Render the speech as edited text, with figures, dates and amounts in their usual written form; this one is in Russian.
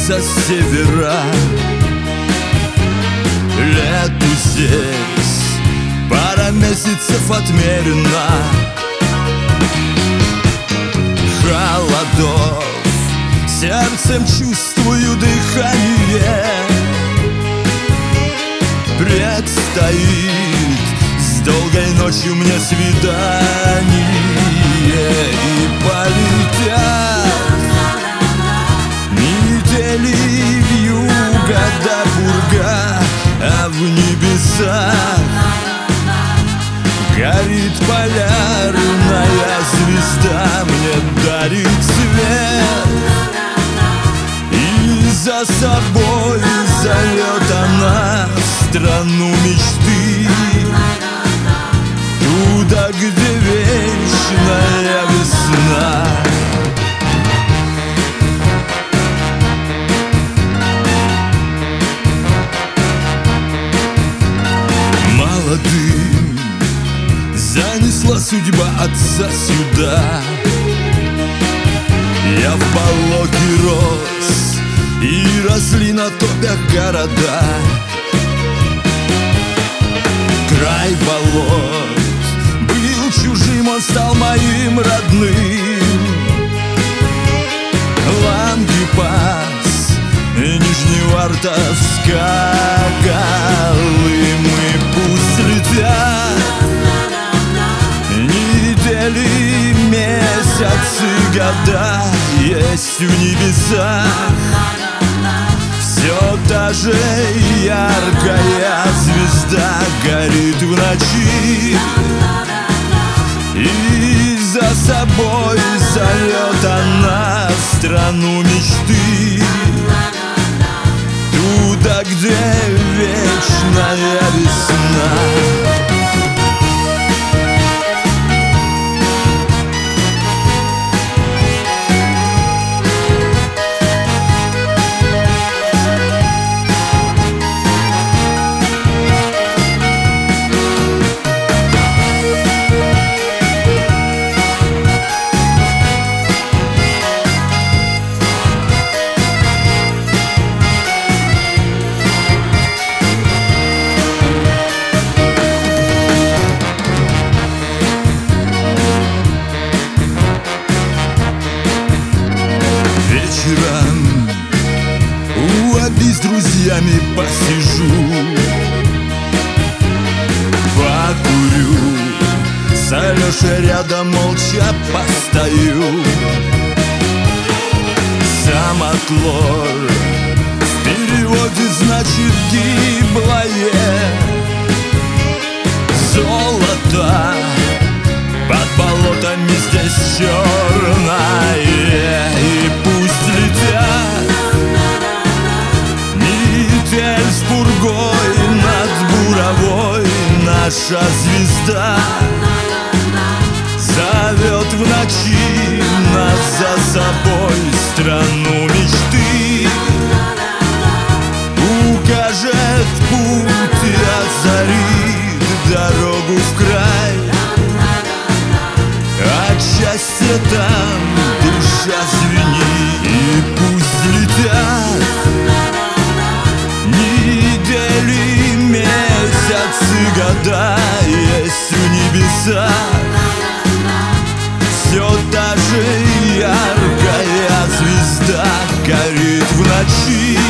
со севера. Лету здесь пара месяцев отмерена. Холодов сердцем чувствую дыхание. Предстоит с долгой ночью мне свидание. И полетят недели вьюга до пурга, а в небесах горит полярная звезда, мне дарит свет, и за собой зовет она страну мечты, туда, где вечная весна. Молодым занесла судьба отца сюда. Я в болоте рос, и росли на топях города. Край болот был чужим, он стал моим родным. Лангепас, Нижневартовска, Колымы, пусть летят недели, месяцы, года. Есть в небесах все та же яркая звезда, горит в ночи и за собой зовет она страну мечты, туда, где вечная весна. У Оби с друзьями посижу, покурю, с Алешей рядом молча постою. Самотлор в переводе значит гиблое золото, под болотами здесь черное. И пусть летят метель с пургой над буровой, наша звезда зовет в ночи нас за собой, страну мечты, укажет путь и озарит дорогу в край. От счастья там душа звенит. И пусть летят недели, месяцы, года. Есть в небесах все та же яркая звезда, горит в ночи